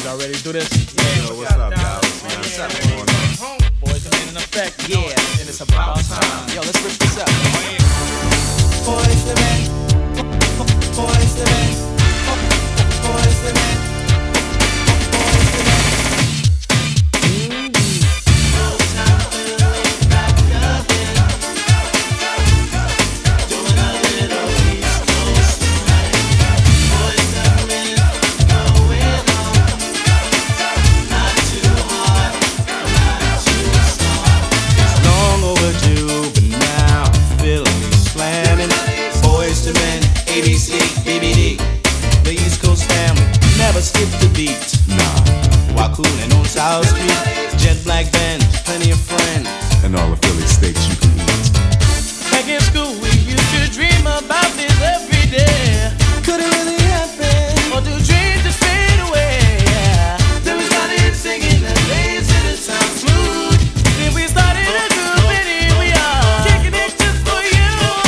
Y'all ready to do this? Yeah, what's up, y'all? What's up, man? Boys are in effect. Yeah, And it's about time. yo, let's rip this up. Boys the men, boys the men, boys the men. ABC, BBD, the East Coast family never skip the beat. Nah, while cooling on South Street, jet black bands, plenty of friends, And all the Philly steaks you can eat. Back in school, we used to dream about this every day. Could it really happen? Or do dreams just fade away? Then we started singing the days of the sound smooth. Then we started a group and here we are, kicking it just for you.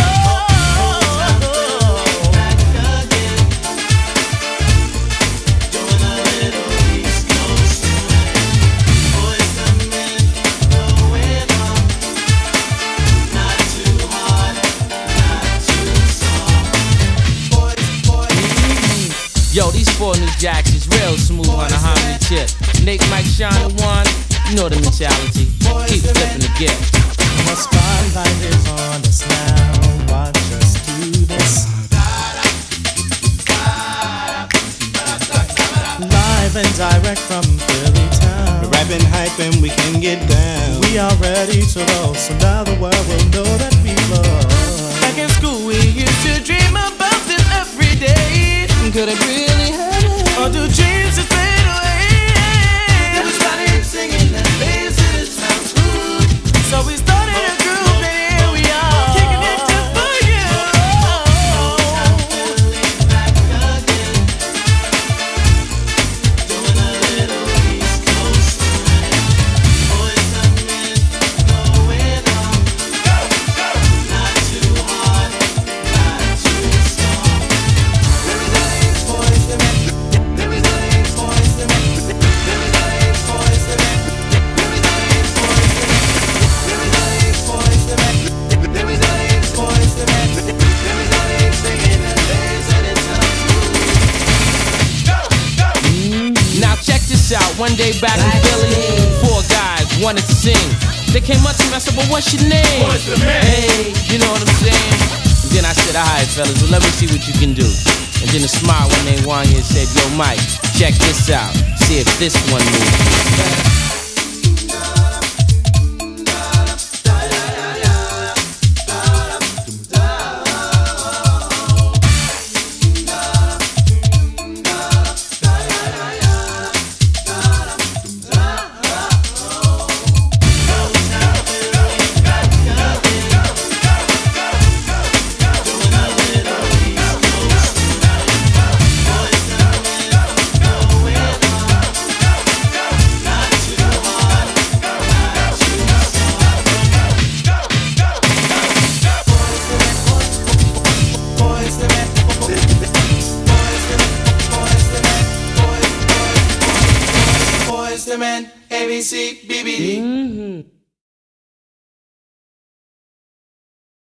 Yo, these four new jacks is real smooth on the harmony tip. Nick, Mike, Sean, and Juan, you know the mentality. Keep flipping the gift. The spotlight is on us now. Watch us do this. Live and direct from Philly town. we're rapping, hyping, we can get down. We are ready to roll, so now the world will know that we love. Back in school, we used to dream about this every day. Could it really happen? Or do dreams just fade away? Then we started singing the days of the sound smooth. So we started a group and here we are, kicking it just for you. Doing a little East Coast swing. Boys and men going on. Not too hard, not too soft. There is always boys the men. There is always boys the men. There is always boys the men. There is always boys the men. There is always boys the men. There is always boys the men. There is always singing the days of the sound smooth. Now check this out. One day back in Philly, four guys wanted to sing. They came up to me, I said, but what's your name? What's the man? Hey, you know what I'm saying? And then I said, alright fellas, well let me see what you can do. And then a smile one named Wanya said, yo Mike, check this out. See if this one moves. Boys the men, ABC, BBD.